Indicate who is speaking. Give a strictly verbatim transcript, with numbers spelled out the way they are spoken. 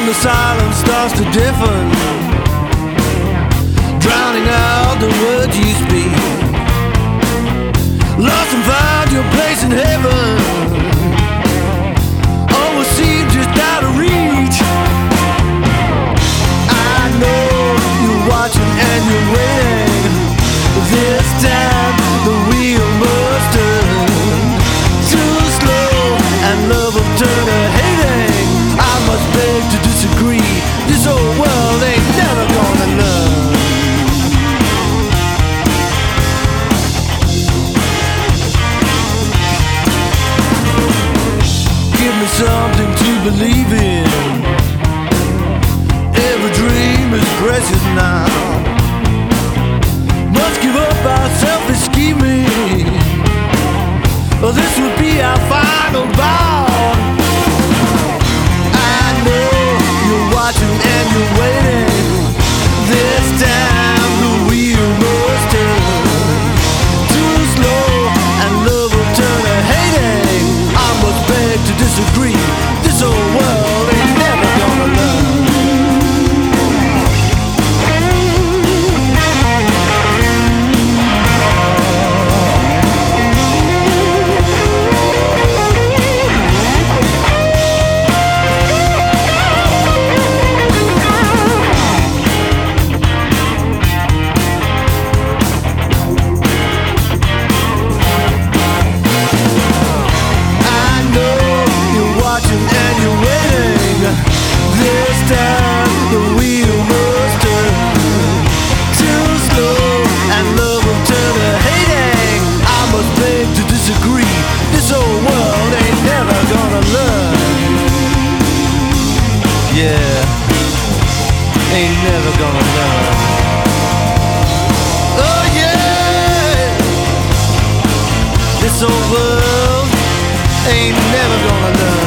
Speaker 1: the silence starts to deafen, drowning out the words you speak. Lost and found your place in heaven, almost seemed just out of reach. I know you're watching and you're waiting. This time the wheel must turn too slow, and love will turn to hating. I must beg to disagree. This whole world ain't never gonna learn. Give me something to believe in. Every dream is precious now. Must give up our selfish scheming, or this would be our final bow. I know you're watching and you're waiting. This time the wheel must turn too slow, and love will turn to hating. I must beg to disagree. This whole world ain't never gonna learn. Yeah, ain't never gonna learn. Oh yeah, this old world ain't never gonna learn.